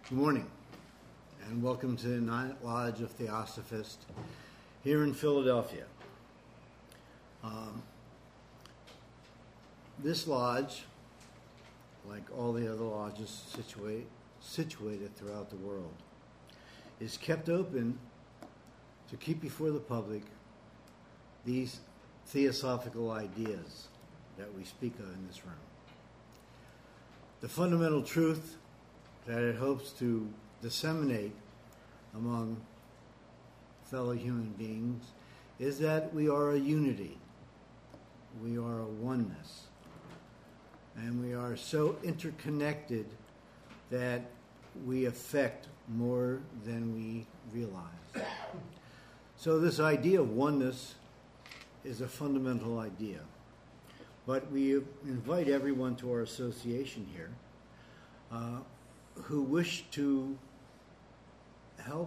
Good morning, and welcome to the Night Lodge of Theosophist here in Philadelphia. This lodge, like all the other lodges situated throughout the world, is kept open to keep before the public these theosophical ideas that we speak of in this room. The fundamental truth that it hopes to disseminate among fellow human beings is that we are a unity, we are a oneness, and we are so interconnected that we affect more than we realize. So this idea of oneness is a fundamental idea, but we invite everyone to our association here who wish to help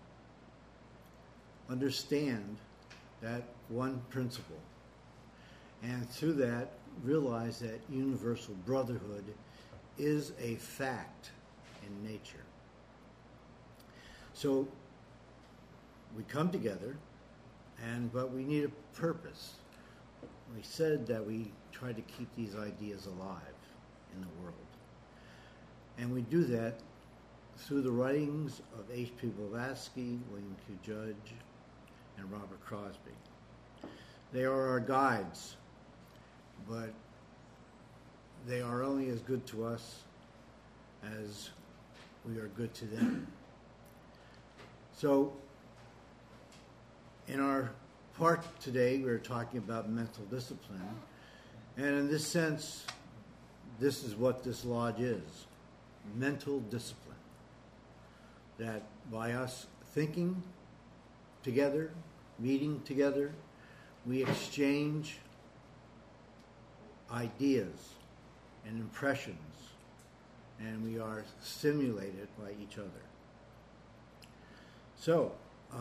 understand that one principle, and through that realize that universal brotherhood is a fact in nature. So we come together, but we need a purpose. We said that we try to keep these ideas alive in the world. And we do that through the writings of H.P. Blavatsky, William Q. Judge, and Robert Crosby. They are our guides, but they are only as good to us as we are good to them. So, in our part today, we're talking about mental discipline, and in this sense, this is what this lodge is. Mental discipline. That by us thinking together, meeting together, we exchange ideas and impressions, and we are stimulated by each other. So,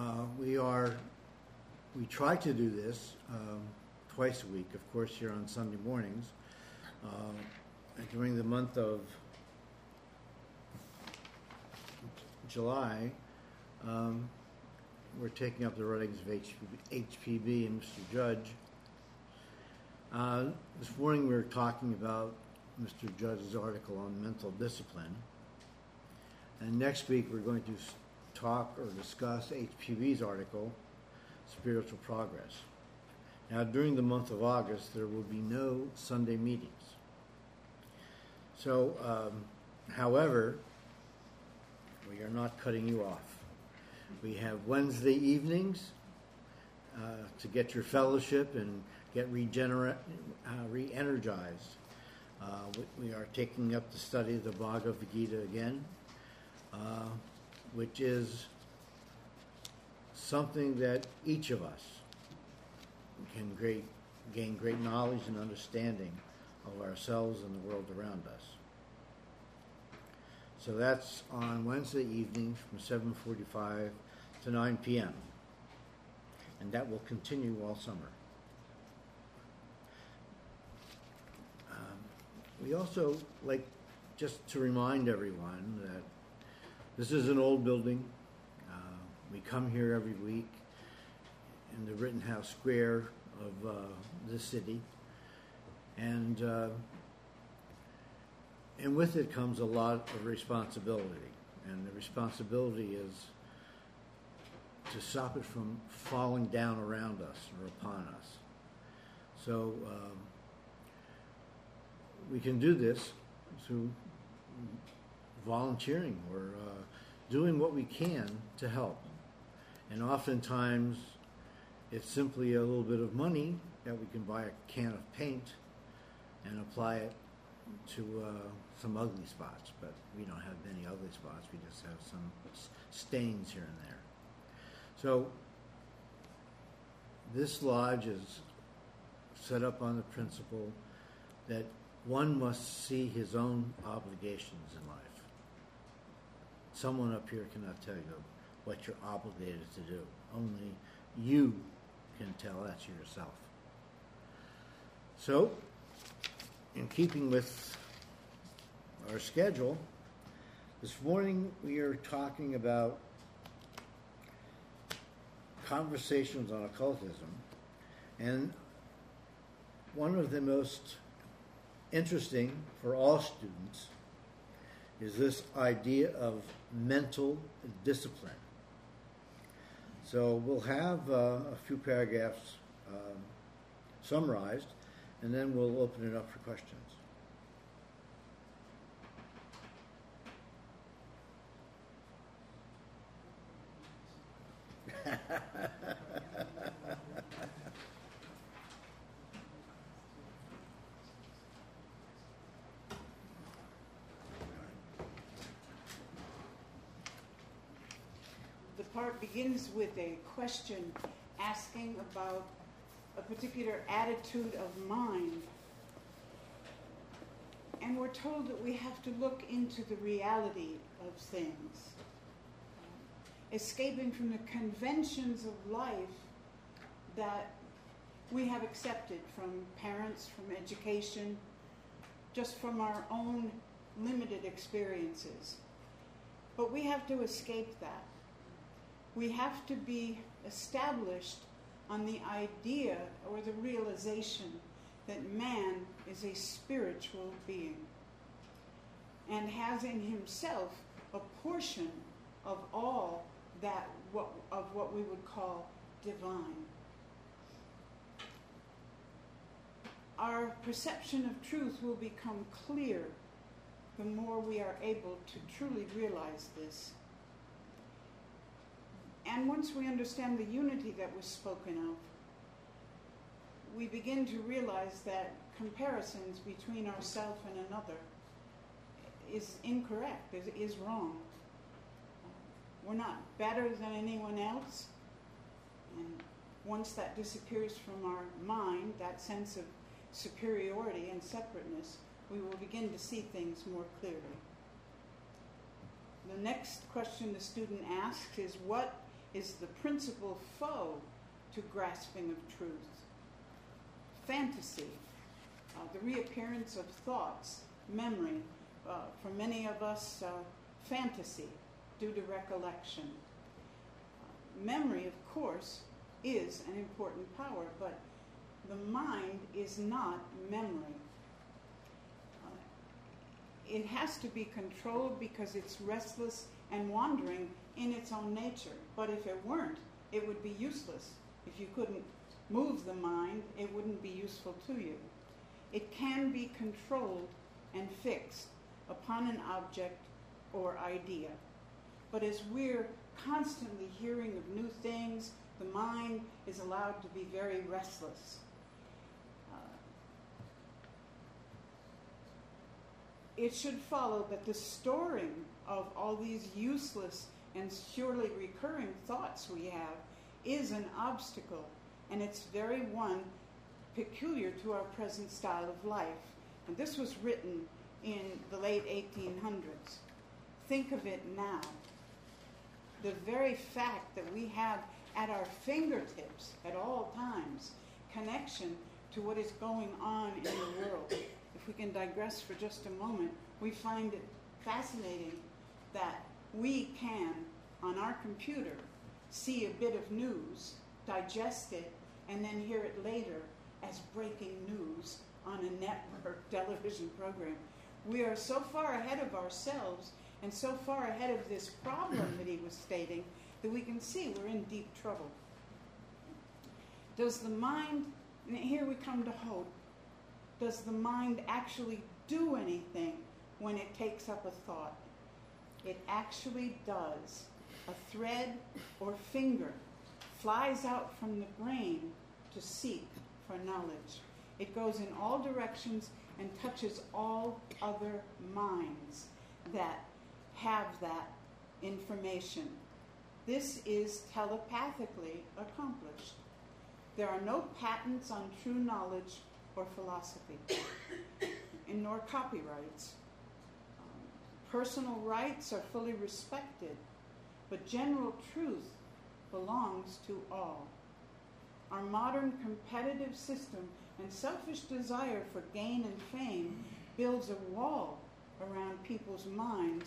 we try to do this twice a week, of course, here on Sunday mornings. During the month of July, we're taking up the writings of HPB and Mr. Judge. This morning we were talking about Mr. Judge's article on mental discipline. And next week we're going to talk or discuss HPB's article, Spiritual Progress. Now, during the month of August, there will be no Sunday meetings. So, however, we are not cutting you off. We have Wednesday evenings to get your fellowship and get re-energized. We are taking up the study of the Bhagavad Gita again, which is something that each of us can gain great knowledge and understanding of ourselves and the world around us. So that's on Wednesday evenings from 7:45 to 9 p.m. And that will continue all summer. We also like just to remind everyone that this is an old building. We come here every week in the Rittenhouse Square of this city. And with it comes a lot of responsibility. And the responsibility is to stop it from falling down around us or upon us. So we can do this through volunteering or doing what we can to help. And oftentimes it's simply a little bit of money that we can buy a can of paint and apply it to some ugly spots, but we don't have many ugly spots. We just have some stains here and there. So this lodge is set up on the principle that one must see his own obligations in life. Someone up here cannot tell you what you're obligated to do. Only you can tell that to yourself. So, in keeping with our schedule, This morning we are talking about conversations on occultism, and one of the most interesting for all students is this idea of mental discipline. So we'll have a few paragraphs summarized, and then we'll open it up for questions. The part begins with a question asking about a particular attitude of mind. And we're told that we have to look into the reality of things. Escaping from the conventions of life that we have accepted from parents, from education, just from our own limited experiences. But we have to escape that. We have to be established on the idea or the realization that man is a spiritual being and has in himself a portion of all that of what we would call divine. Our perception of truth will become clear the more we are able to truly realize this. And once we understand the unity that was spoken of, we begin to realize that comparisons between ourselves and another is incorrect, is wrong. We're not better than anyone else. And once that disappears from our mind, that sense of superiority and separateness, we will begin to see things more clearly. The next question the student asks is, what is the principal foe to grasping of truth? Fantasy, the reappearance of thoughts, memory, for many of us, fantasy due to recollection. Memory, of course, is an important power, but the mind is not memory. It has to be controlled because it's restless and wandering in its own nature. But if it weren't, it would be useless. If you couldn't move the mind, it wouldn't be useful to you. It can be controlled and fixed upon an object or idea. But as we're constantly hearing of new things, the mind is allowed to be very restless. It should follow that the storing of all these useless and surely recurring thoughts we have is an obstacle, and it's very one peculiar to our present style of life. And this was written in the late 1800s. Think of it now. The very fact that we have at our fingertips at all times connection to what is going on in the world. If we can digress for just a moment, we find it fascinating that we can, on our computer, see a bit of news, digest it, and then hear it later as breaking news on a network television program. We are so far ahead of ourselves and so far ahead of this problem that he was stating that we can see we're in deep trouble. Does the mind, and here we come to hope, does the mind actually do anything when it takes up a thought? It actually does. A thread or finger flies out from the brain to seek for knowledge. It goes in all directions and touches all other minds that have that information. This is telepathically accomplished. There are no patents on true knowledge or philosophy, and nor copyrights. Personal rights are fully respected, but general truth belongs to all. Our modern competitive system and selfish desire for gain and fame builds a wall around people's minds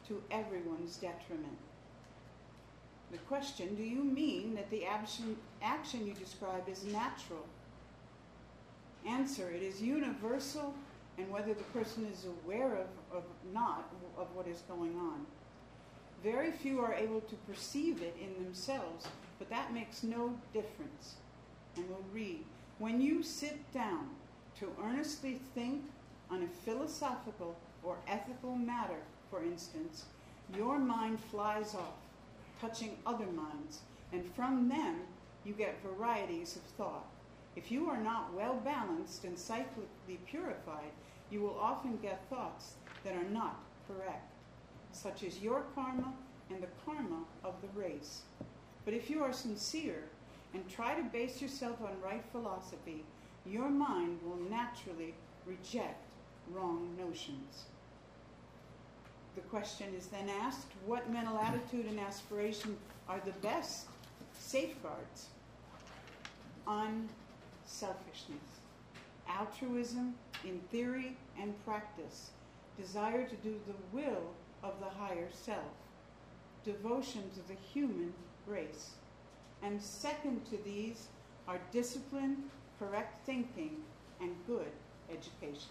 to everyone's detriment. The question, do you mean that the action you describe is natural? Answer, it is universal, and whether the person is aware of not of what is going on. Very few are able to perceive it in themselves, but that makes no difference. And we'll read, when you sit down to earnestly think on a philosophical or ethical matter, for instance, your mind flies off, touching other minds, and from them you get varieties of thought. If you are not well balanced and psychically purified, you will often get thoughts that are not correct, such as your karma and the karma of the race. But if you are sincere and try to base yourself on right philosophy, your mind will naturally reject wrong notions. The question is then asked, what mental attitude and aspiration are the best safeguards on selfishness? Altruism in theory and practice, desire to do the will of the higher self, devotion to the human race. And second to these are discipline, correct thinking, and good education.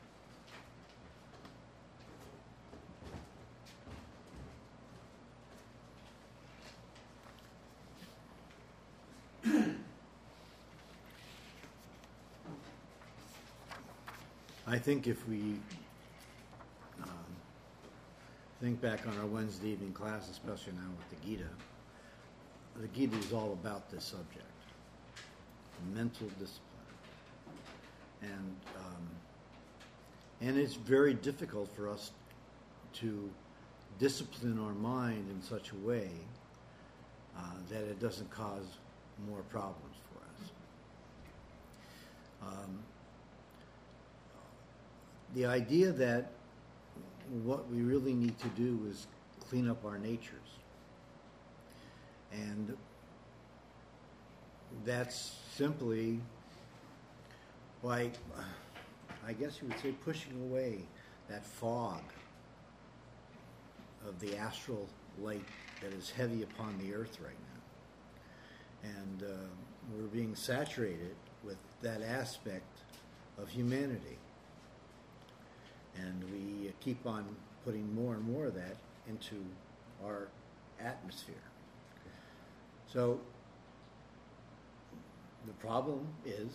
I think if we think back on our Wednesday evening class, especially now with the Gita is all about this subject, mental discipline. And it's very difficult for us to discipline our mind in such a way that it doesn't cause more problems for us. The idea that what we really need to do is clean up our natures. And that's simply by, I guess you would say, pushing away that fog of the astral light that is heavy upon the earth right now. And we're being saturated with that aspect of humanity. And we keep on putting more and more of that into our atmosphere. So the problem is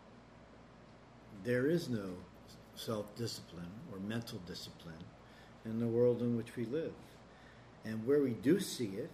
there is no self-discipline or mental discipline in the world in which we live. And where we do see it,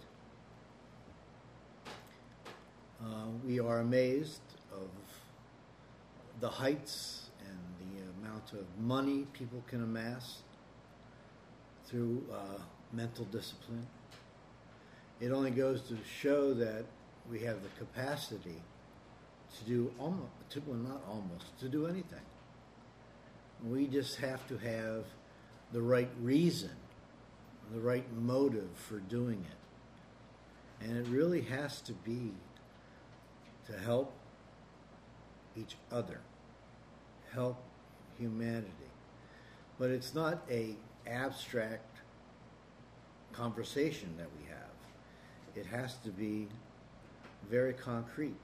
we are amazed of the heights and the amount of money people can amass through mental discipline. It only goes to show that we have the capacity to do to do anything. We just have to have the right reason, the right motive for doing it. And it really has to be to help each other, help humanity. But it's not an abstract conversation that we have. It has to be very concrete.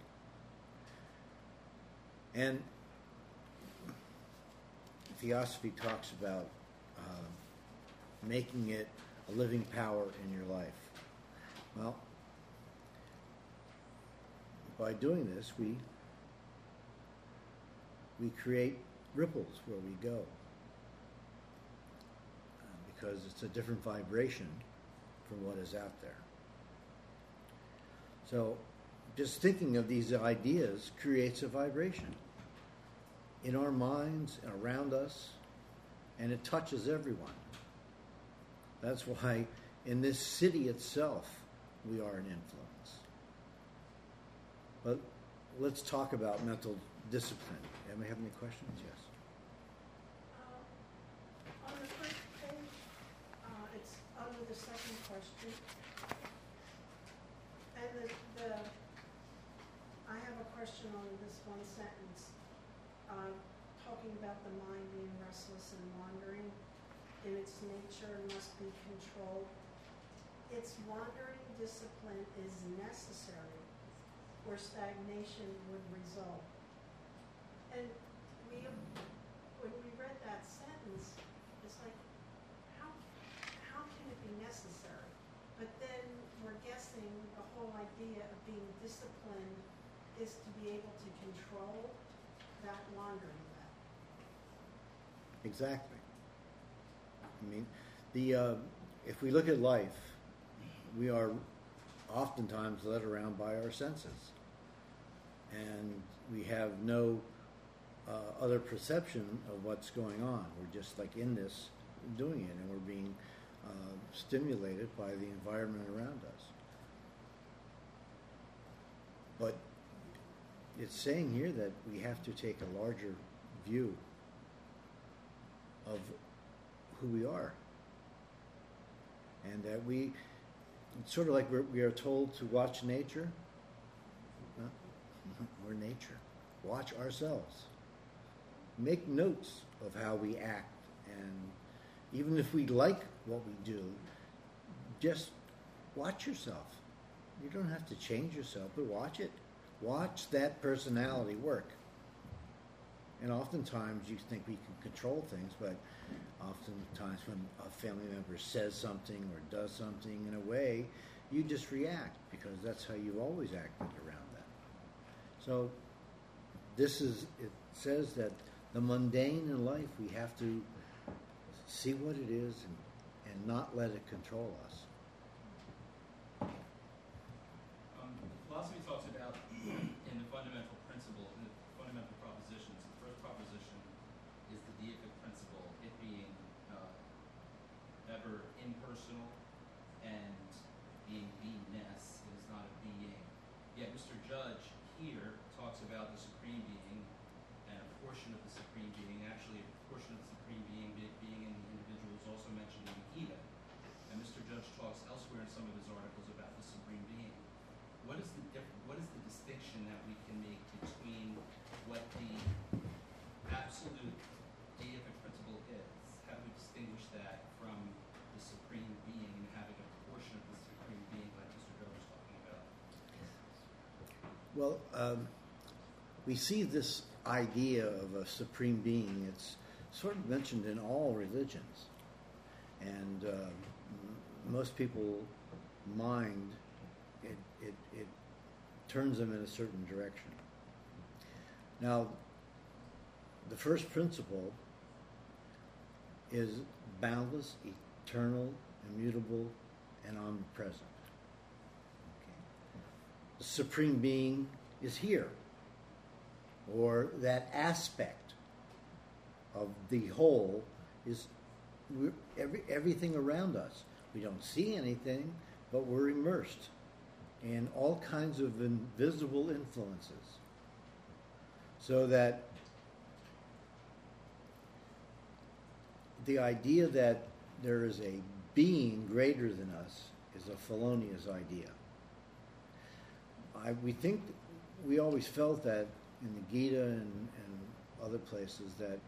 And Theosophy talks about making it a living power in your life. Well, by doing this, we create ripples where we go, because it's a different vibration from what is out there. So just thinking of these ideas creates a vibration in our minds and around us, and it touches everyone. That's why in this city itself we are an influence. But let's talk about mental discipline. Anybody have any questions? Yes. On the first page, it's under the second question. And I have a question on this one sentence, talking about the mind being restless and wandering. And it's nature and must be controlled. Its wandering discipline is necessary, or stagnation would result. And when we read that sentence, it's like, how can it be necessary? But then we're guessing the whole idea of being disciplined is to be able to control that wandering back. Exactly. I mean, if we look at life, we are oftentimes led around by our senses, and we have no other perception of what's going on. We're just like in this, doing it, and we're being stimulated by the environment around us. But it's saying here that we have to take a larger view of who we are, and that it's sort of like we are told to watch nature. Huh? We're nature. Watch ourselves. Make notes of how we act, and even if we like what we do, just watch yourself. You don't have to change yourself, but watch it. Watch that personality work. And oftentimes you think we can control things, but oftentimes when a family member says something or does something in a way, you just react because that's how you've always acted around that. So it says that the mundane in life, we have to see what it is and not let it control us. Philosophy talks about in the fundamental principle, in the fundamental propositions. The first proposition is the deific principle, it being ever impersonal and being beingness. It is not a being. Yet Mr. Judge here talks about the supreme being and a portion of the supreme being. Actually, a portion of the supreme being being in the individual is also mentioned in the Gita. And Mr. Judge talks elsewhere in some of his articles about the supreme being. What is the distinction that we can make between what the absolute deific principle is? How do we distinguish that from the supreme being and having a portion of the supreme being like Mr. Joe was talking about? Well, we see this idea of a supreme being. It's sort of mentioned in all religions, and most people mind it turns them in a certain direction. Now, the first principle is boundless, eternal, immutable, and omnipresent. Okay. The supreme being is here, or that aspect of the whole is everything around us. We don't see anything, but we're immersed in all kinds of invisible influences. So that the idea that there is a being greater than us is a felonious idea. We always felt that in the Gita and other places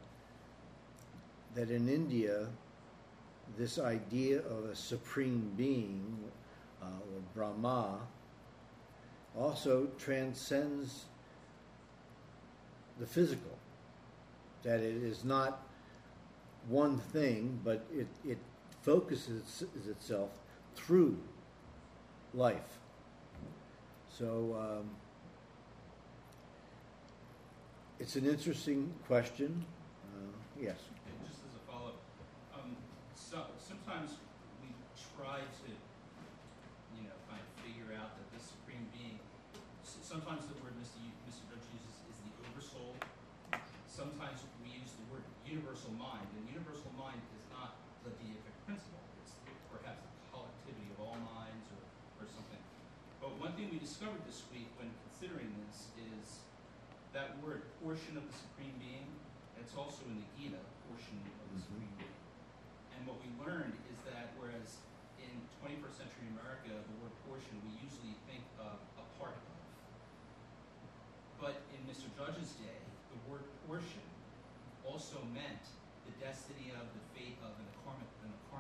that in India, this idea of a supreme being, or Brahma, also transcends the physical. That it is not one thing, but it focuses itself through life. So it's an interesting question. Yes. And just as a follow-up, sometimes we try to, kind of figure out that this supreme being. Sometimes the word Mr. Judge uses is the oversoul. Sometimes we use the word universal mind, and universal mind is not the deific principle. It's perhaps the collectivity of all minds or something. But one thing we discovered this week when considering this is that word portion of the supreme being. It's also in the Gita, portion of the supreme being. And what we learned is that whereas in 21st century America, the word portion, we usually think of a part of. But in Mr. Judge's day, the word portion also meant the destiny of, the fate of, and the karmic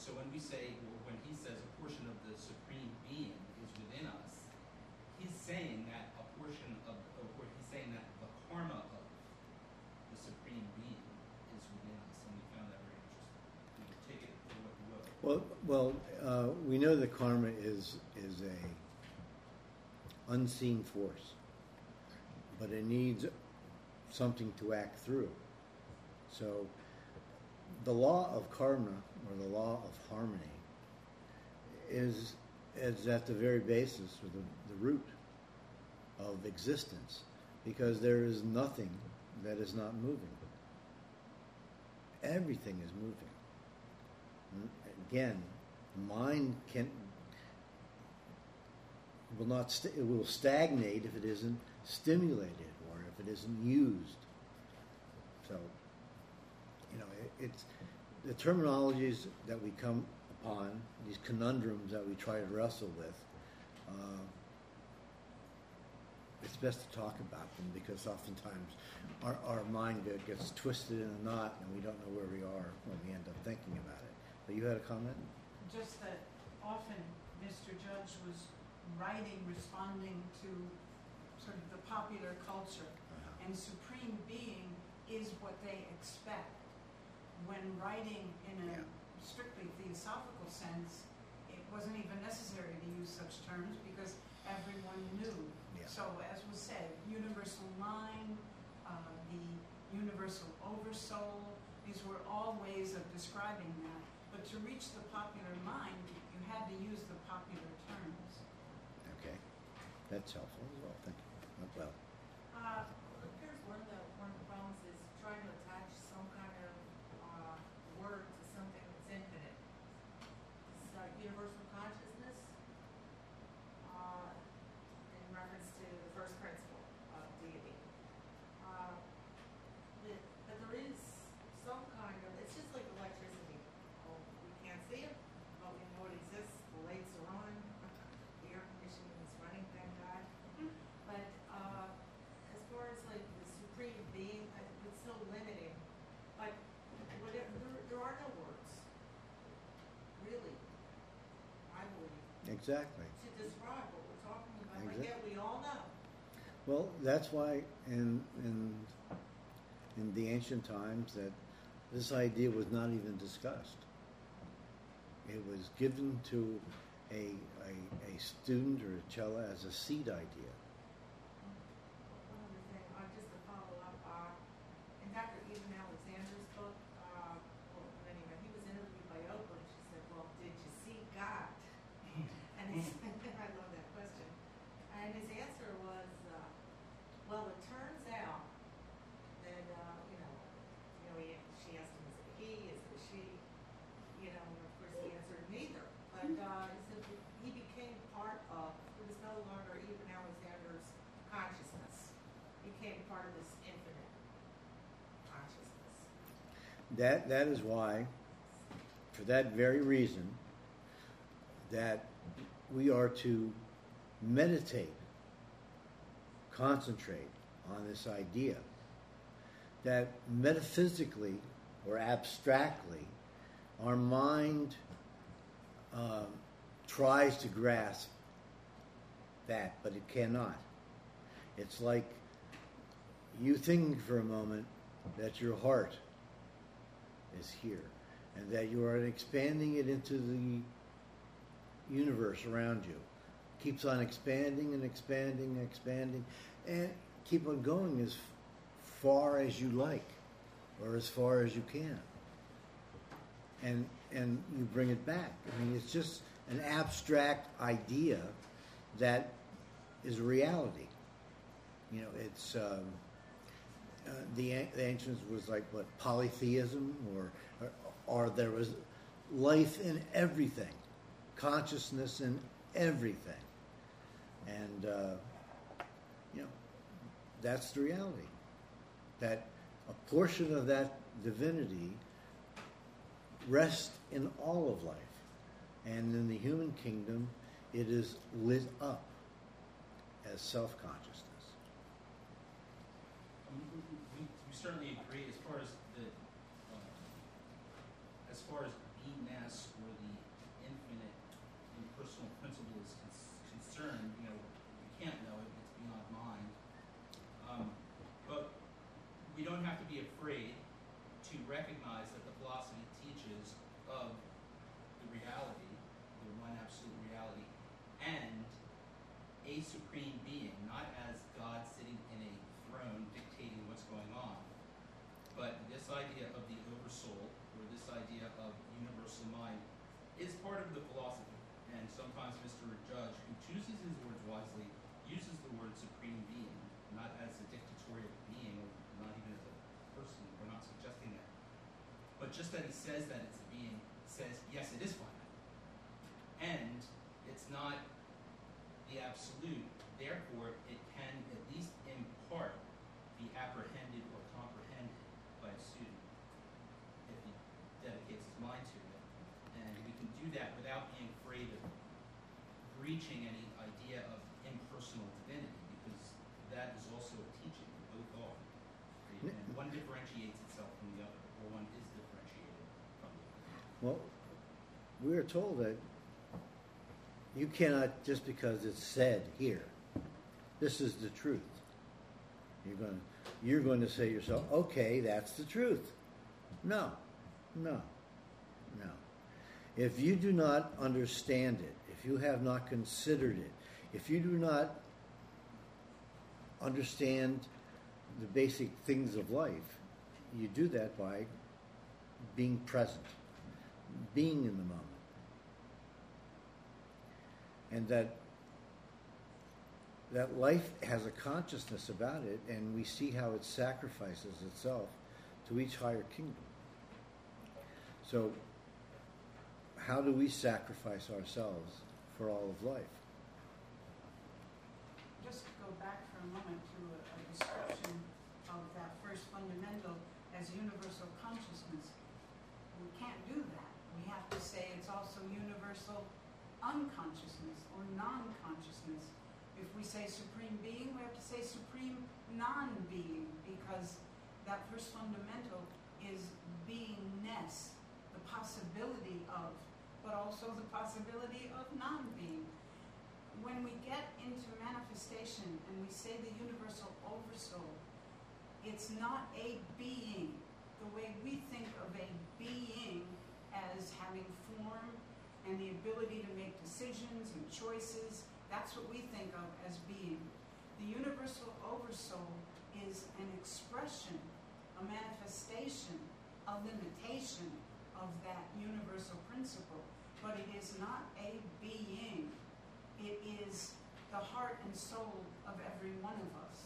So when we say, or when he says a portion of the supreme being is within us, he's saying that a portion of, or he's saying that the karma of the supreme being is within us, and we found that very interesting. You can take it for what you will. We know that karma is a unseen force, but it needs something to act through. So the law of karma, or the law of harmony, is at the very basis, or the root of existence, because there is nothing that is not moving. Everything is moving. Again, mind it will stagnate if it isn't stimulated or if it isn't used. So, it's the terminologies that we come upon, these conundrums that we try to wrestle with. It's best to talk about them, because oftentimes our mind gets twisted in a knot and we don't know where we are when we end up thinking about it. But you had a comment? Just that often Mr. Judge was writing, responding to sort of the popular culture, and supreme being is what they expect. When writing in a strictly theosophical sense, it wasn't even necessary to use such terms because everyone knew. Yeah. So, as was said, universal mind, the universal oversoul, these were all ways of describing that. But to reach the popular mind, you had to use the popular terms. Okay. That's helpful as well. Thank you. Well, It appears one of the problems is trying to attach some kind of word to something that's infinite. It's universal consciousness in reference to the first principle of deity. But there is some kind of, it's just like electricity. Oh, we can't see it, but we know it exists. The lights are on, the air conditioning is running, thank God. But as far as like the supreme being, it's so limiting. Like, there are no words, really, I believe, exactly. to describe what we're talking about. But Exactly. yet we all know. Well, that's why in the ancient times that this idea was not even discussed. It was given to a student or a cella as a seed idea. One other thing, just to follow up, in Dr. Eben Alexander's book, anyway, he was interviewed by Oprah, and she said, well, did you see God? And I love that question. And his answer was, well, it turns out that, she asked him, is it a he, is it a she? And of course he answered neither. But he said he became part of, it was no longer Eben Alexander's consciousness. He became part of this infinite consciousness. That is why, for that very reason, that we are to meditate, concentrate on this idea that metaphysically or abstractly our mind tries to grasp that, but it cannot. It's like you think for a moment that your heart is here and that you are expanding it into the universe around you. Keeps on expanding and expanding and expanding, and keep on going as far as you like or as far as you can. And you bring it back. I mean, it's just an abstract idea that is reality. It's the ancients was like what, polytheism, or there was life in everything, consciousness in everything, and that's the reality. That a portion of that divinity rests in all of life, and in the human kingdom, it is lit up as self-consciousness. We certainly agree as far as the beingness or to recognize that the philosophy teaches of the reality, the one absolute reality, and a supreme being, not as God sitting in a throne dictating what's going on, but this idea of the oversoul, or this idea of universal mind, is part of the philosophy. And sometimes Mr. Judge, who chooses his words wisely, uses the word supreme being, not as a dictatorial being, or not even as a person. We're not suggesting that. But just that he says that it's a being, says, yes, it is finite. And it's not the absolute. Therefore, it can, at least in part, be apprehended or comprehended by a student if he dedicates his mind to it. And we can do that without being afraid of breaching any idea of impersonal divinity, because that is also a teaching. Both are. And one differentiates itself from the other, or one is differentiated from the other. Well, we are told that you cannot, just because it's said here, this is the truth. You're going to say to yourself, okay, that's the truth. No. If you do not understand it, if you have not considered it, if you do not understand the basic things of life, you do that by being present, being in the moment. And that life has a consciousness about it, and we see how it sacrifices itself to each higher kingdom. So, how do we sacrifice ourselves for all of life? Just to go back for a moment to a description of that first fundamental as universal consciousness. We can't do that. We have to say it's also universal unconsciousness or non-consciousness. If we say supreme being, we have to say supreme non-being, because that first fundamental is beingness, the possibility of, but also the possibility of non-being. When we get into manifestation and we say the universal oversoul, it's not a being the way we think of a being as having form and the ability to make decisions and choices. That's what we think of as being. The universal oversoul is an expression, a manifestation, a limitation of that universal principle, but it is not a being. It is the heart and soul of every one of us.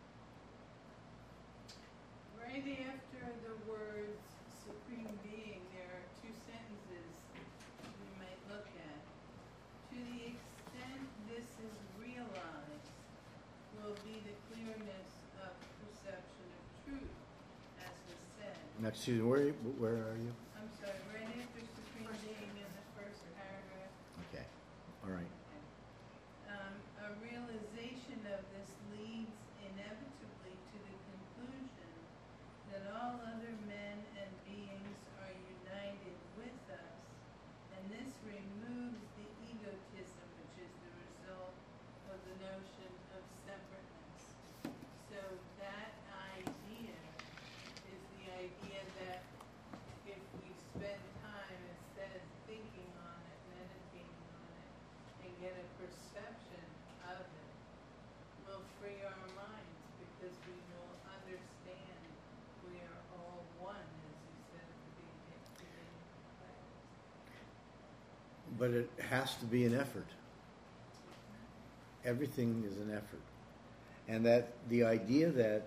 Right after the words supreme being, there are two sentences we might look at. To the extent this is realized will be the clearness of perception of truth, as was said. Excuse me, where are you? I'm sorry, right after supreme being in the first paragraph. Okay, all right. A realization of this leads inevitably to the conclusion that all other men and beings are united with us, and this removes the egotism which is the result of the notion of separateness. So that idea is the idea that if we spend time, instead of thinking on it, meditating on it, and get a perception of it, we'll free our minds, because we will understand we are all one, as you said at the beginning of class. But it has to be an effort. Everything is an effort. And that the idea that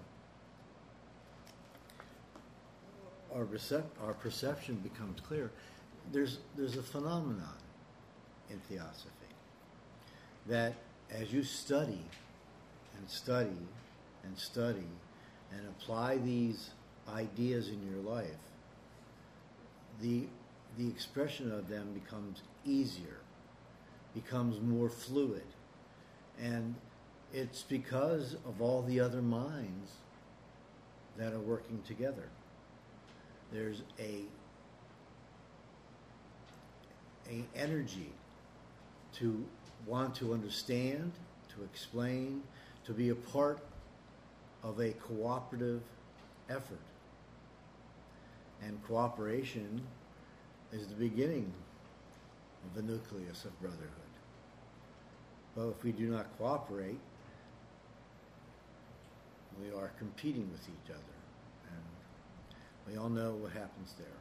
our perception becomes clear, there's a phenomenon in theosophy that as you study and study and study and apply these ideas in your life, the expression of them becomes easier, becomes more fluid. And it's because of all the other minds that are working together. There's a energy to want to understand, to explain, to be a part of a cooperative effort. And cooperation is the beginning of the nucleus of brotherhood. But if we do not cooperate, we are competing with each other. And we all know what happens there.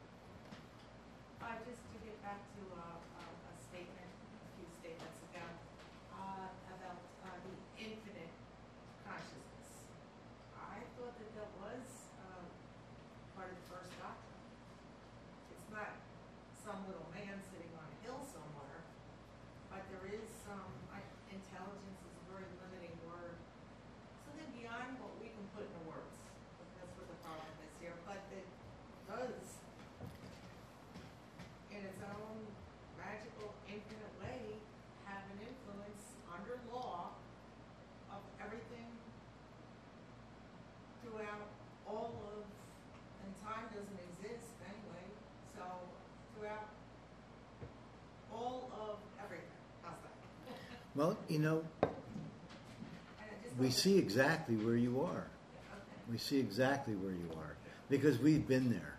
Just to get back to a statement, a few statements ago, about the infinite consciousness. I thought that was part of the first doctrine. It's not some little man sitting on a hill somewhere, but there is some, intelligence is a very limiting word, something beyond what we can put into words. That's what the problem is here, but it does, in its own magical, infinite way, have an influence under law of everything throughout all of, and time doesn't exist anyway, so throughout all of everything. How's that? Well, you know, And I just we wanted- see exactly where you are. Okay. We see exactly where you are because we've been there.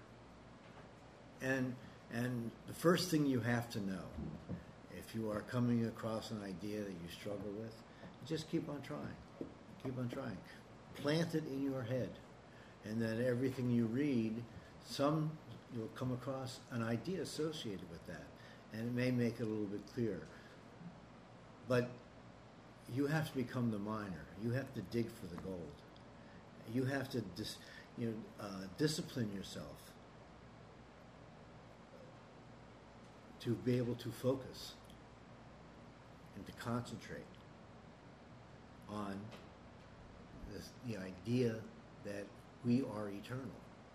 And the first thing you have to know, if you are coming across an idea that you struggle with, just keep on trying. Keep on trying. Plant it in your head, and then everything you read, you'll come across an idea associated with that, and it may make it a little bit clearer. But you have to become the miner. You have to dig for the gold. You have to discipline yourself to be able to focus and to concentrate on the idea that we are eternal.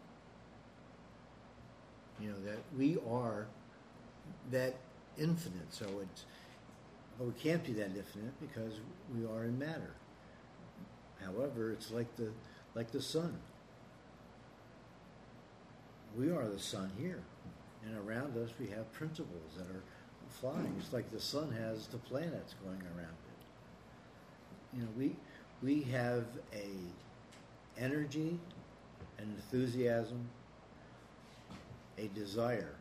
You know, that we are that infinite. But we can't be that infinite because we are in matter. However, it's like the sun. We are the sun here. And around us we have principles that are flying. It's like the sun has the planets going around it. You know, we have a energy, an enthusiasm, a desire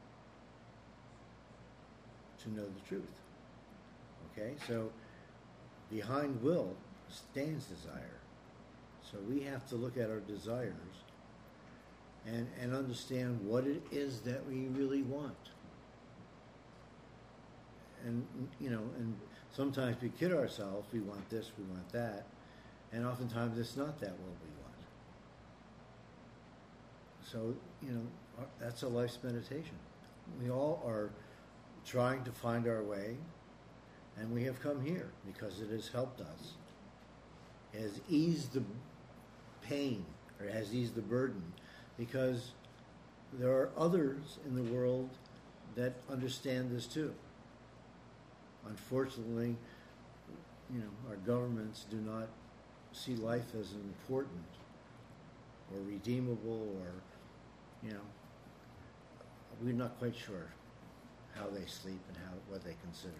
to know the truth. Okay? So behind will stands desire. So we have to look at our desires and understand what it is that we really want. And, you know, and sometimes we kid ourselves, we want this, we want that, and oftentimes it's not that what we want. So, you know, that's a life's meditation. We all are trying to find our way, and we have come here because it has helped us. It has eased the pain, or it has eased the burden, because there are others in the world that understand this too. Unfortunately, you know, our governments do not see life as important or redeemable, or, you know, we're not quite sure how they sleep and what they consider.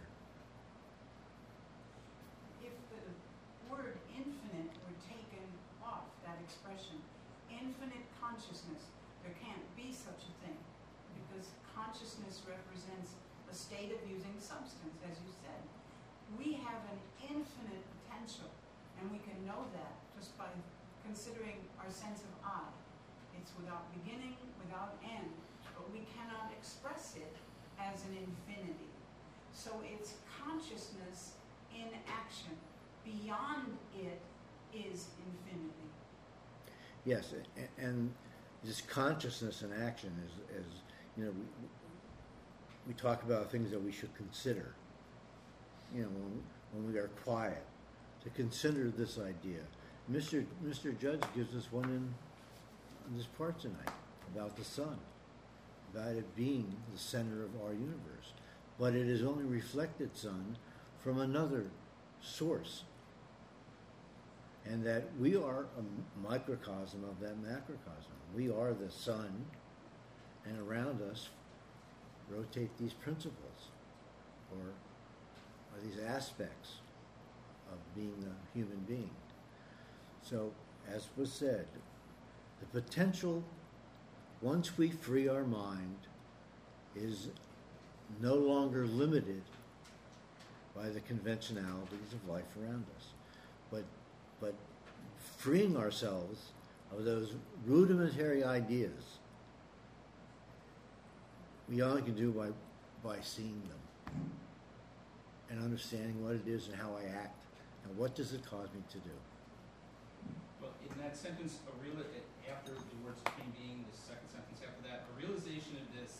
If the word infinite were taken off that expression, infinite consciousness, there can't be such a thing, because consciousness represents a state of using substance, as you said. We have an infinite potential, and we can know that just by considering our sense of I. It's without beginning, without end, but we cannot express it as an infinity. So it's consciousness in action. Beyond it is infinity. Yes, and this consciousness in action is you know, we talk about things that we should consider. You know, when we are quiet, to consider this idea. Mr. Judge gives us one in this part tonight about the sun, about it being the center of our universe, but it is only reflected sun from another source, and that we are a microcosm of that macrocosm. We are the sun, and around us rotate these principles, or these aspects of being a human being. So, as was said, the potential once we free our mind, is no longer limited by the conventionalities of life around us. But freeing ourselves of those rudimentary ideas, we only can do by seeing them and understanding what it is and how I act and what does it cause me to do. Well, in that sentence, after the word supreme being, the second sentence after that, a realization of this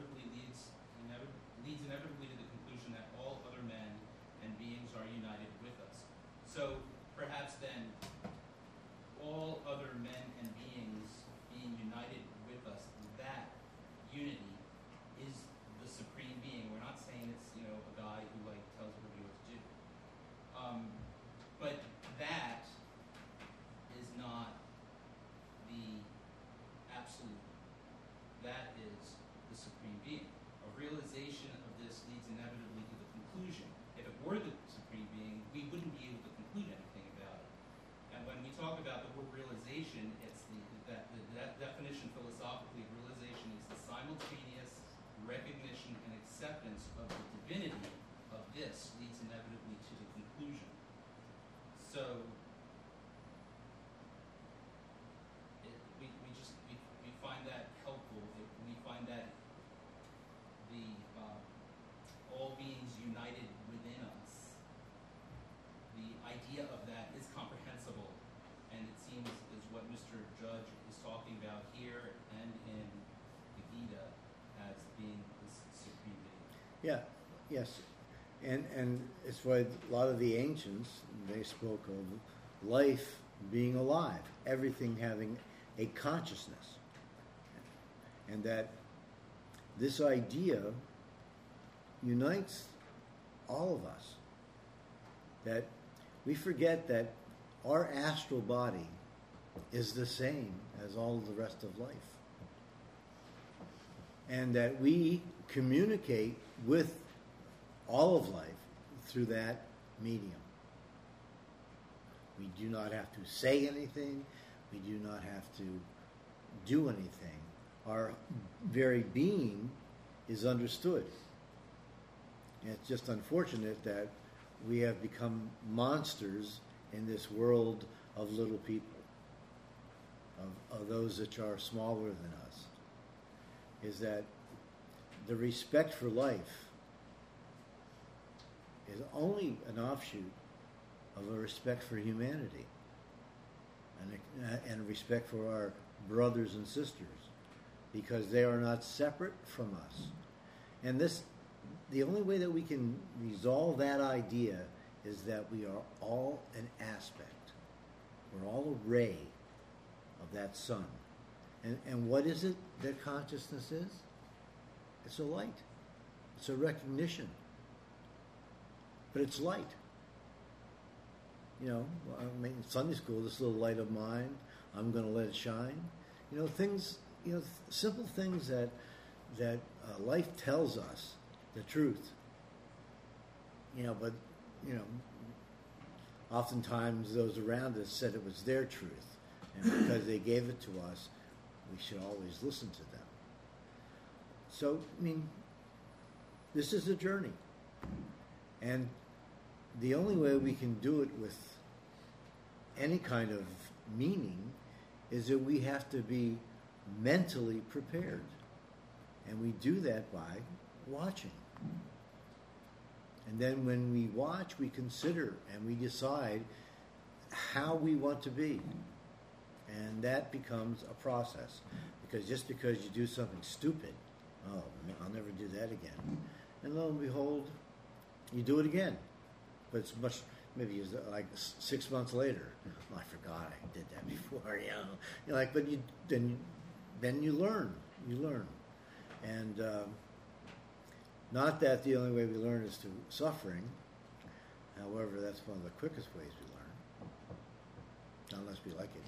leads inevitably to the conclusion that all other men and beings are united with us. So perhaps then, all other men and beings being united with us, that unity is the supreme being. We're not saying it's, a guy who tells everybody what to do. But that is not the absolute. That is the supreme being. A realization of this leads inevitably to the conclusion. If it were the supreme being, we wouldn't be able to conclude anything about it. And when we talk about the word realization, it's that definition philosophically of realization is the simultaneous recognition and acceptance of the divinity of this leads inevitably to the conclusion. So we find that helpful. We find that the all beings united within us, the idea of that is comprehensible, and it seems is what Mr. Judge is talking about here and in the Gita as being this supreme being. Yeah, yes. And it's why a lot of the ancients, they spoke of life being alive, everything having a consciousness. And that this idea unites all of us. That we forget that our astral body is the same as all of the rest of life. And that we communicate with all of life through that medium. We do not have to say anything. We do not have to do anything. Our very being is understood. And it's just unfortunate that we have become monsters in this world of little people, of those that are smaller than us, is that the respect for life is only an offshoot of a respect for humanity and a respect for our brothers and sisters, because they are not separate from us. And the only way that we can resolve that idea is that we are all an aspect. We're all a ray of that sun. And what is it that consciousness is? It's a light. It's a recognition. But it's light. I mean, Sunday school, this little light of mine, I'm going to let it shine. Things, simple things that life tells us the truth. But oftentimes those around us said it was their truth. And because they gave it to us, we should always listen to them. So, I mean, this is a journey. And the only way we can do it with any kind of meaning is that we have to be mentally prepared. And we do that by watching. And then when we watch, we consider and we decide how we want to be. And that becomes a process. Because just because you do something stupid, I'll never do that again. And lo and behold, you do it again. But it's maybe it's like 6 months later. Oh, I forgot I did that before. You're like, but then you learn. You learn. And not that the only way we learn is through suffering. However, that's one of the quickest ways we learn. Unless we like it.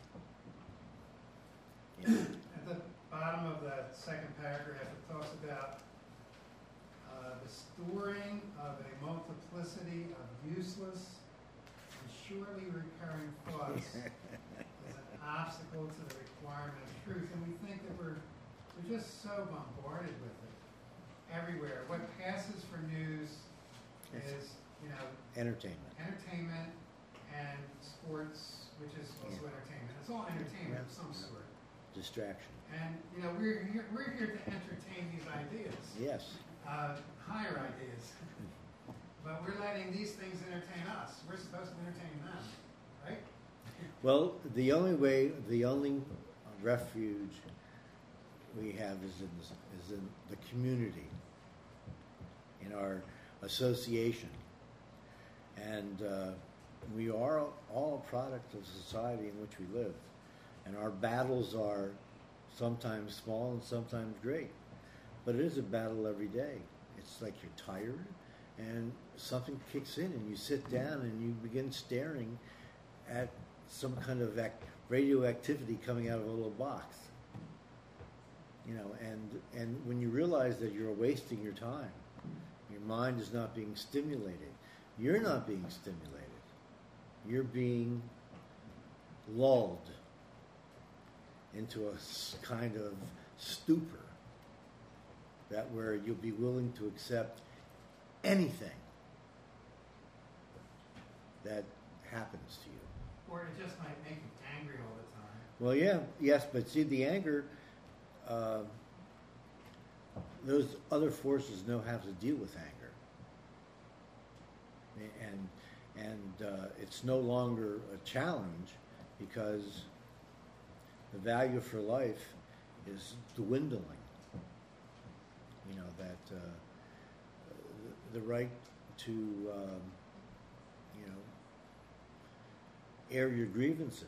Yeah. At the bottom of that second paragraph, it talks about the storing of a multiplicity of useless and surely recurring thoughts is an obstacle to the requirement of truth. And we think that we're just so bombarded with it everywhere. What passes for news is, you know, Entertainment. entertainment and sports, which is also Yeah. entertainment. It's all entertainment of some Yeah. sort. Distraction. And, you know, we're here to entertain these ideas, Yes. higher ideas. But we're letting these things entertain us. We're supposed to entertain them, right? Well, the only refuge we have is in the community, in our association, and we are all a product of the society in which we live, and our battles are sometimes small and sometimes great, but it is a battle every day. It's like you're tired, and something kicks in, and you sit down and you begin staring at some kind of radioactivity coming out of a little box. You know, and when you realize that you're wasting your time, your mind is not being stimulated. You're not being stimulated. You're being lulled into a kind of stupor that where you'll be willing to accept anything that happens to you. Or it just might make you angry all the time. Well, yeah, yes, but see, the anger, those other forces know how to deal with anger, and it's no longer a challenge because the value for life is dwindling. You know that the right to air your grievances.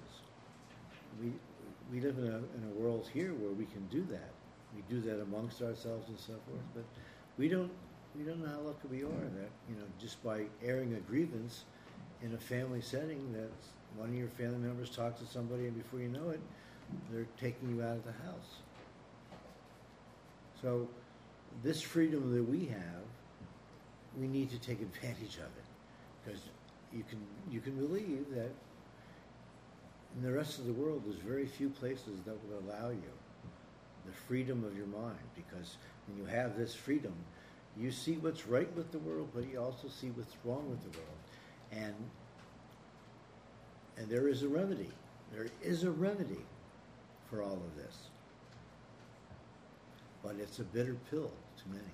We live in a world here where we can do that. We do that amongst ourselves and so forth, but we don't know how lucky we are that just by airing a grievance in a family setting, that one of your family members talks to somebody and before you know it, they're taking you out of the house. So this freedom that we have, we need to take advantage of it, because you can believe that in the rest of the world, there's very few places that will allow you the freedom of your mind, because when you have this freedom, you see what's right with the world, but you also see what's wrong with the world. And there is a remedy. There is a remedy for all of this. But it's a bitter pill to many.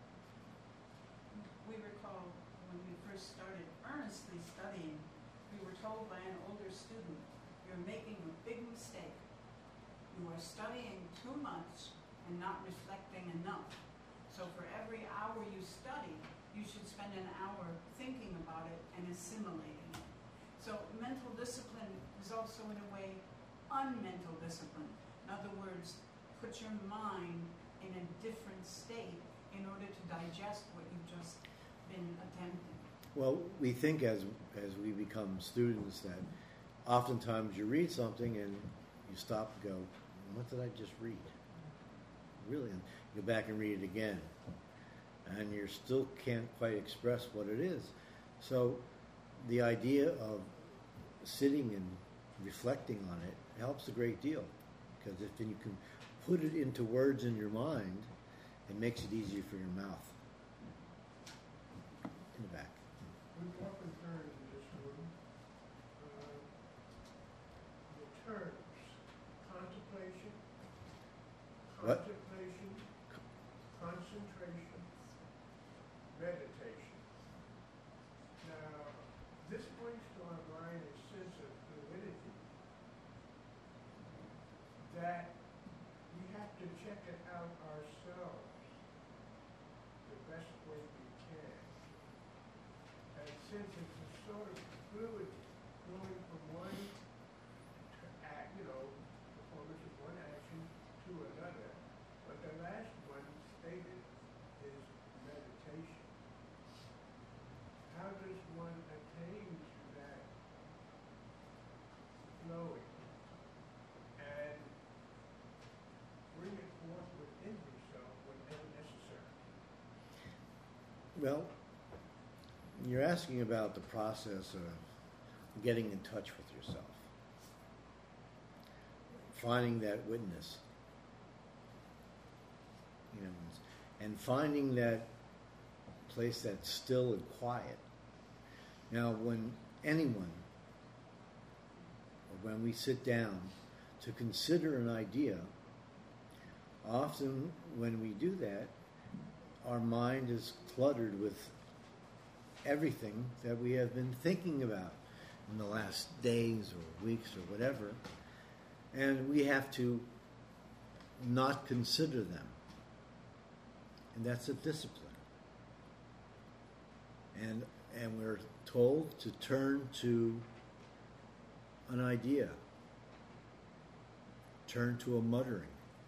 We recall when we first started earnestly studying, we were told by an older student, "You're making a big mistake. You are studying too much and not reflecting enough. So for every hour you study, you should spend an hour thinking about it and assimilating it." So mental discipline is also in a way unmental discipline. In other words, put your mind in a different state in order to digest what you've just been attempting. Well, we think as we become students that oftentimes you read something and you stop and go, what did I just read? Really? And you go back and read it again. And you still can't quite express what it is. So the idea of sitting and reflecting on it helps a great deal. Because if you can put it into words in your mind, it makes it easier for your mouth. In the back. We've often heard in this room the terms contemplation, What? contemplation, concentration, meditation. Now, this brings to our mind a sense of fluidity that we have to check it out ourselves the best way we can. And since it's a sort of fluid going from one performance of one action to another, but the last one stated is meditation. How does one attain to that flowing and bring it forth within himself whenever necessary? Well, you're asking about the process of getting in touch with yourself. Finding that witness. and finding that place that's still and quiet. Now, when anyone, or when we sit down to consider an idea, often when we do that, our mind is cluttered with everything that we have been thinking about in the last days or weeks or whatever, and we have to not consider them. And that's a discipline. And we're told to turn to an idea, turn to a muttering,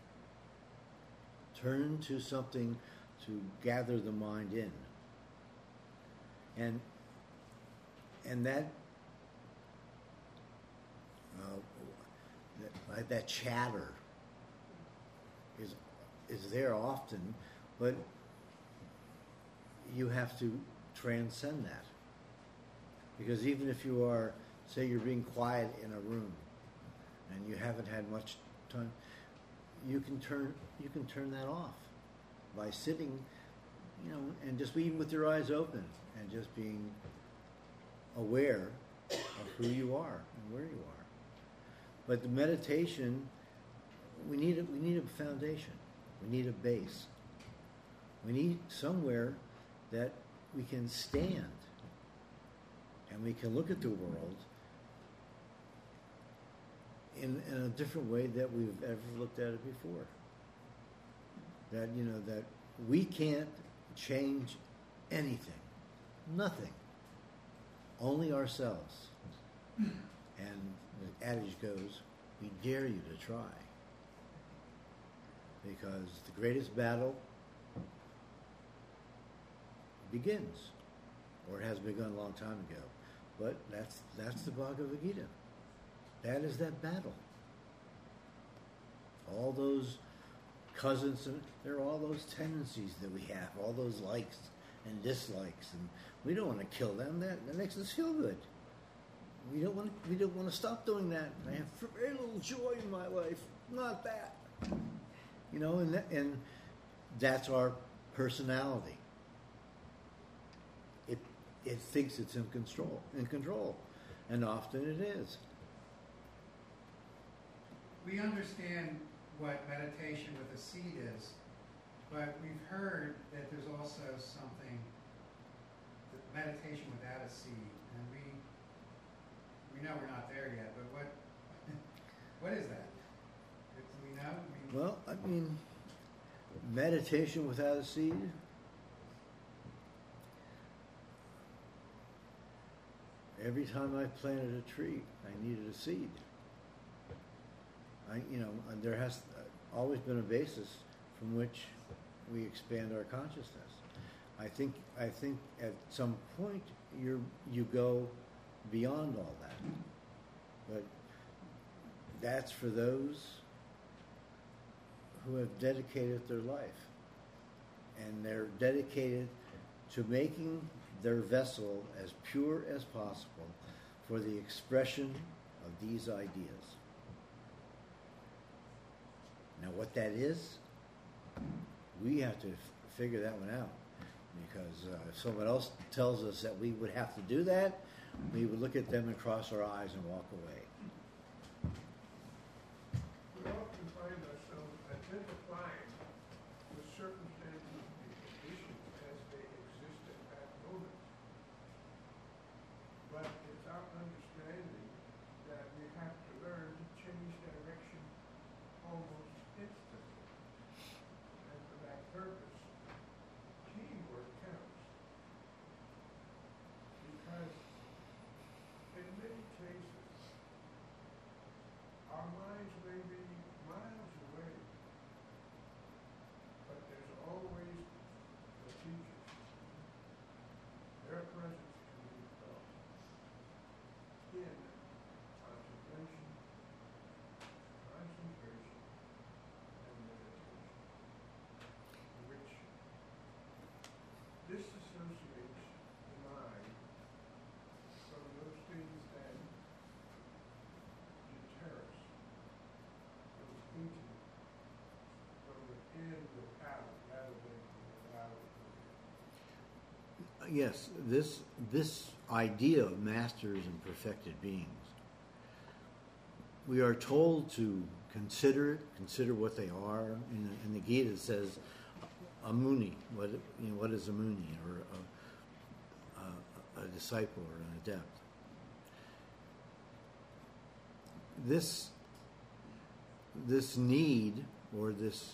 turn to something to gather the mind in. And that chatter is there often, but you have to transcend that. Because even if you are, say you're being quiet in a room and you haven't had much time, you can turn that off by sitting, and just even with your eyes open and just being aware of who you are and where you are. But the meditation, we need a foundation. We need a base. We need somewhere that we can stand and we can look at the world in a different way that we've ever looked at it before. That, that we can't change anything. Nothing. Only ourselves. And the adage goes, we dare you to try. Because the greatest battle begins, or it has begun a long time ago. But that's the Bhagavad Gita. That is that battle. All those cousins, and there are all those tendencies that we have, all those likes and dislikes, and we don't want to kill them. That makes us feel good. We don't want to stop doing that. I have very little joy in my life. Not that. And that's our personality. It thinks it's in control, and often it is. We understand what meditation with a seed is, but we've heard that there's also something, meditation without a seed, and we know we're not there yet. But what is that? Do we know? Well, meditation without a seed. Every time I planted a tree, I needed a seed. There has always been a basis from which we expand our consciousness. I think at some point you go beyond all that, but that's for those who have dedicated their life, and they're dedicated to making their vessel as pure as possible for the expression of these ideas. Now, what that is, we have to figure that one out, because if someone else tells us that we would have to do that, we would look at them and cross our eyes and walk away. We often find ourselves identifying with circumstances and conditions as they exist at that moment. But it's our understanding that we have to learn to change direction almost instantly. And for that purpose, teamwork counts. Because in many cases, our minds may be miles away, but there's always Yes, this idea of masters and perfected beings. We are told to consider what they are. In the Gita it says, a muni. What is a muni, or a disciple, or an adept? This need, or this,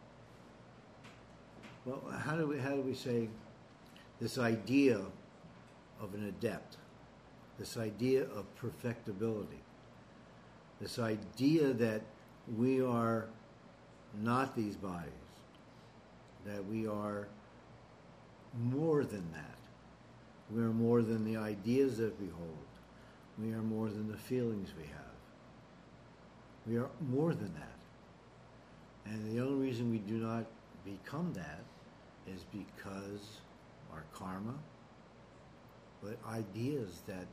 well, how do we say, this idea of an adept, this idea of perfectibility, this idea that we are not these bodies, that we are more than that. We are more than the ideas that we hold. We are more than the feelings we have. We are more than that. And the only reason we do not become that is because our karma, but ideas that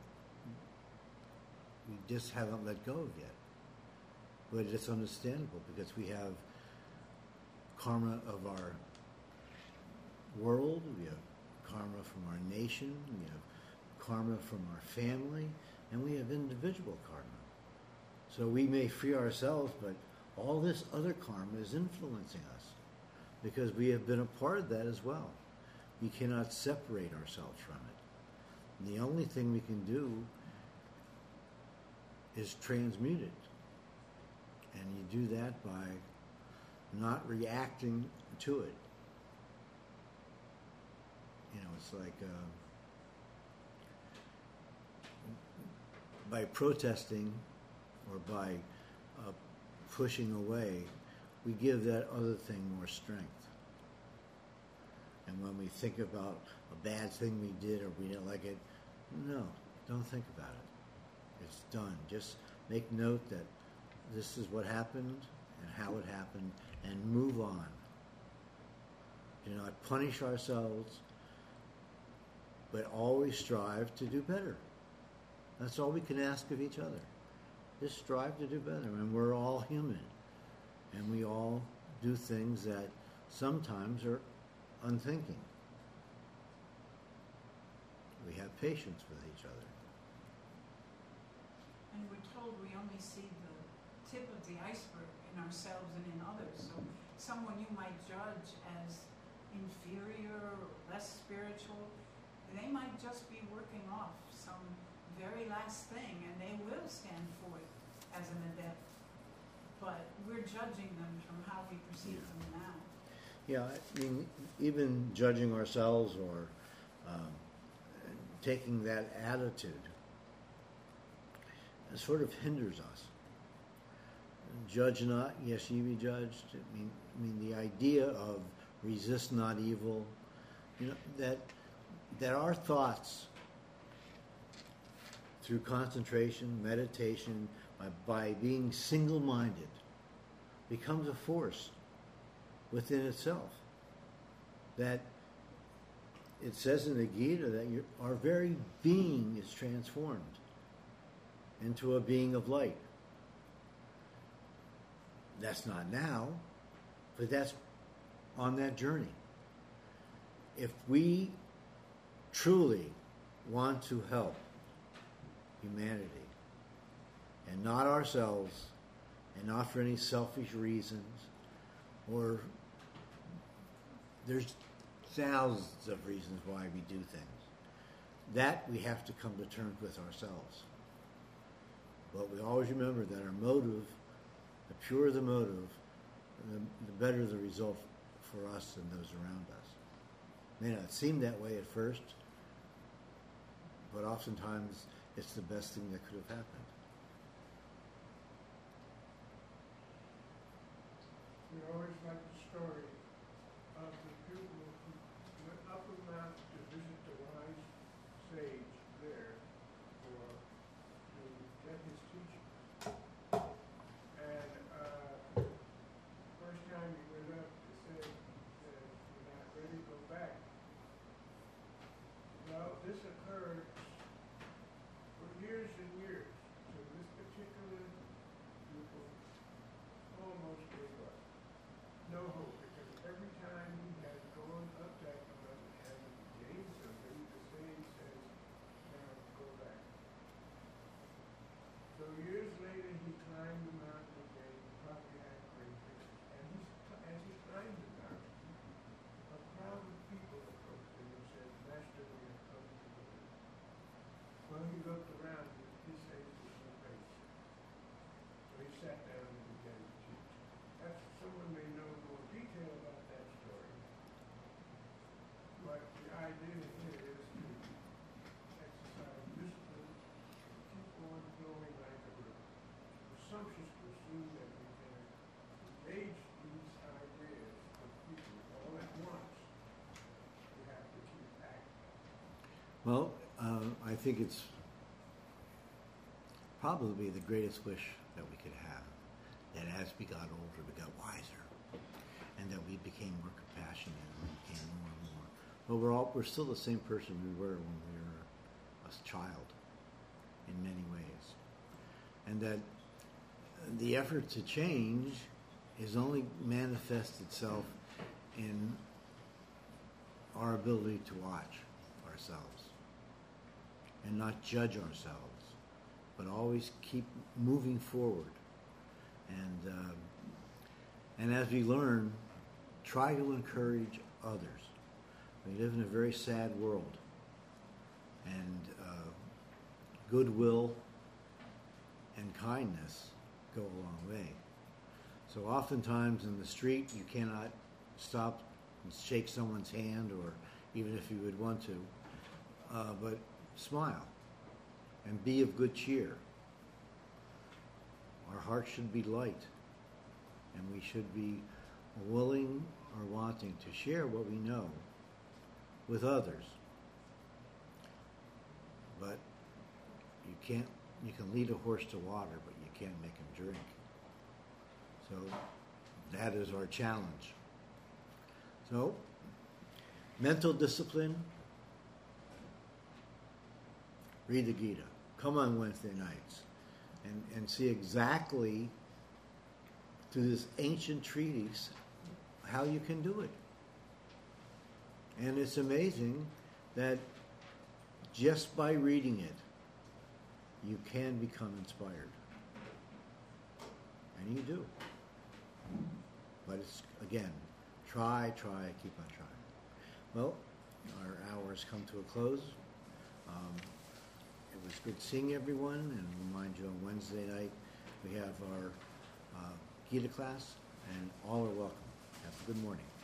we just haven't let go of yet. But it's understandable because we have karma of our world, we have karma from our nation, we have karma from our family, and we have individual karma. So we may free ourselves, but all this other karma is influencing us because we have been a part of that as well. We cannot separate ourselves from it. And the only thing we can do is transmute it. And you do that by not reacting to it. It's like by protesting or by pushing away, we give that other thing more strength. And when we think about a bad thing we did or we didn't like it, no, don't think about it. It's done. Just make note that this is what happened and how it happened, and move on. Do not punish ourselves, but always strive to do better. That's all we can ask of each other. Just strive to do better. And we're all human. And we all do things that sometimes are unthinking. We have patience with each other. And we're told we only see the tip of the iceberg in ourselves and in others. So someone you might judge as inferior or less spiritual, they might just be working off some very last thing, and they will stand forth as an adept. But we're judging them from how we perceive them now. Yeah, I mean, even judging ourselves or taking that attitude sort of hinders us. Judge not, yes, ye be judged. I mean, the idea of resist not evil, that our thoughts, through concentration, meditation, by being single-minded, becomes a force within itself. That it says in the Gita that our very being is transformed into a being of light. That's not now, but that's on that journey. If we truly want to help humanity, and not ourselves, and not for any selfish reasons, or there's thousands of reasons why we do things, that we have to come to terms with ourselves. But we always remember that our motive, the purer the motive, the better the result for us and those around us. It may not seem that way at first, but oftentimes it's the best thing that could have happened. We always like the story of the pupil who went up a mountain to visit the wise sage there to get his teaching. And first time he went up, they said that you're not ready to go back. Well, this occurred for years and years. So this particular pupil almost gave up. No hope, because idea here is to exercise discipline, keep on going. I would presumptuous to assume that we can engage these ideas of people all at once. We have to keep acting. Well, I think it's probably the greatest wish that we could have, that as we got older, we got wiser, and that we became more compassionate and we became more and more. But we're still the same person we were when we were a child in many ways. And that the effort to change is only manifests itself in our ability to watch ourselves and not judge ourselves, but always keep moving forward. And as we learn, try to encourage others. We live in a very sad world, and goodwill and kindness go a long way. So oftentimes in the street, you cannot stop and shake someone's hand, or even if you would want to, but smile and be of good cheer. Our hearts should be light, and we should be willing or wanting to share what we know with others. But you can lead a horse to water, but you can't make him drink. So that is our challenge. So, mental discipline, read the Gita. Come on Wednesday nights and see exactly through this ancient treatise how you can do it. And it's amazing that just by reading it, you can become inspired. And you do. But it's, again, try, keep on trying. Well, our hour has come to a close. It was good seeing everyone, and remind you on Wednesday night we have our Gita class, and all are welcome. Have a good morning.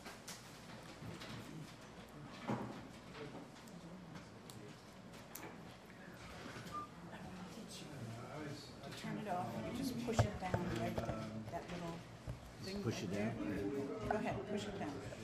Turn it off, and you just push it down, right? That little thing. Push it there. down. Go ahead, push it down.